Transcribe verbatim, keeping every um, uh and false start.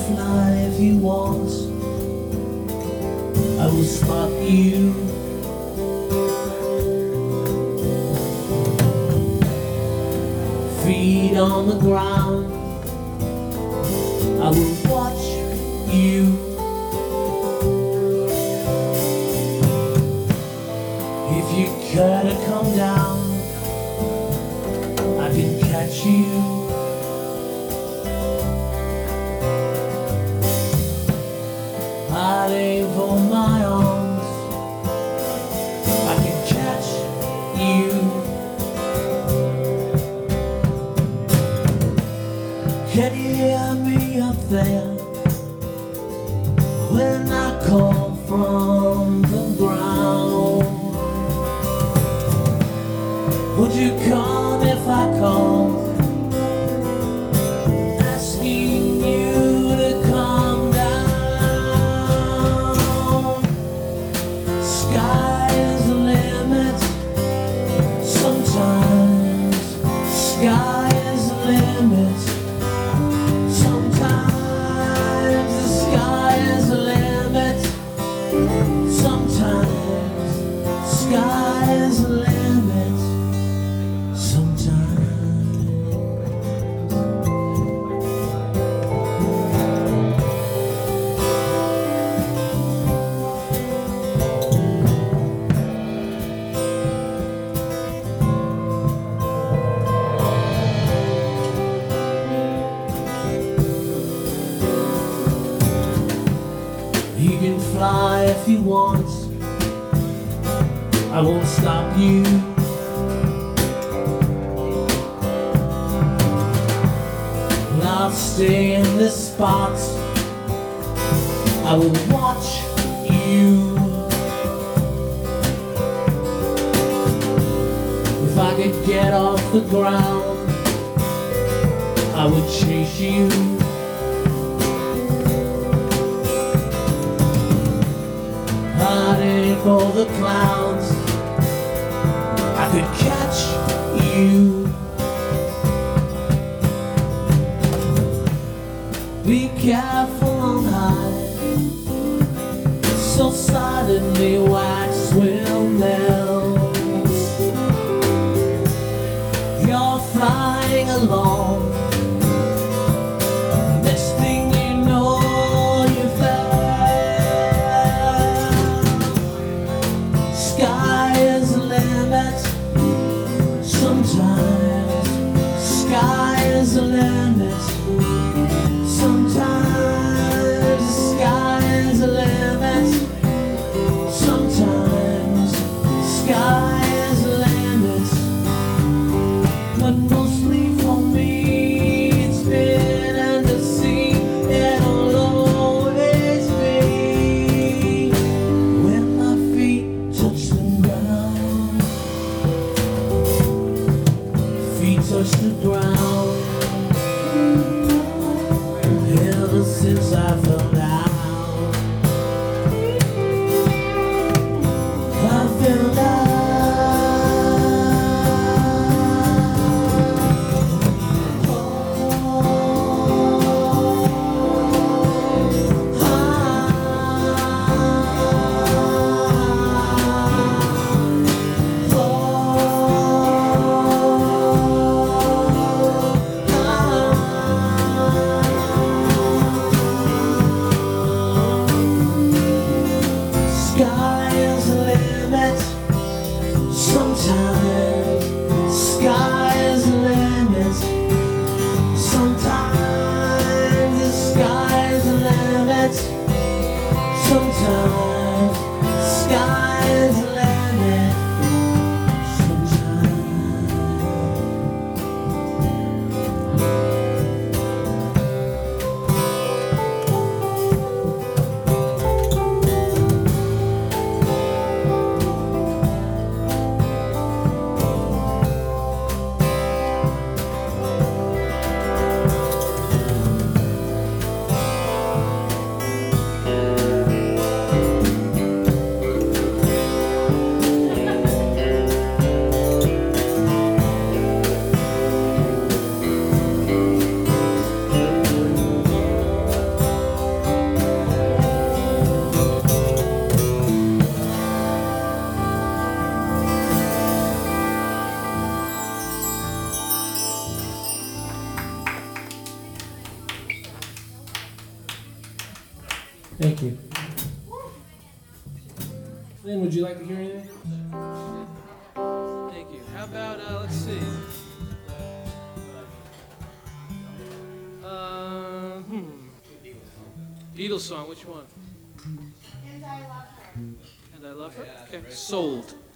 fly if you want. I will stop you. Feet on the ground, I will watch you. If you care to come down, I can catch you. I'd aim for my arms, I can catch you. Can you hear me up there when I call from the ground? Would you come if I called, asking you to come down? Sky is the limit. Sometimes sky is the limit. Sometimes the sky is the limit. Sometimes sky is the limit. You can fly if you want, I won't stop you. And I'll stay in this spot, I will watch you. If I could get off the ground, I would chase you. For the clouds, I could catch you. Be careful on high, so suddenly wax will melt. You're flying along, next thing you know you fell. Sometimes sky is the limit. Sometimes the sky is the limit. Sometimes sky is the limit. But mostly for me it's been under sea. It'll always be when my feet touch the ground. Feet touch the ground. Ever since I fell down, I fell down. Sky is the limit. Sometimes sky is the limit. Sometimes the sky is the limit. Sometimes sky is the limit. Sometimes Thank you. Lynn, would you like to hear anything? Thank you. How about, uh, let's see. Uh, hmm. Beatles song, which one? And I Love Her. And I Love Her? Okay. Sold.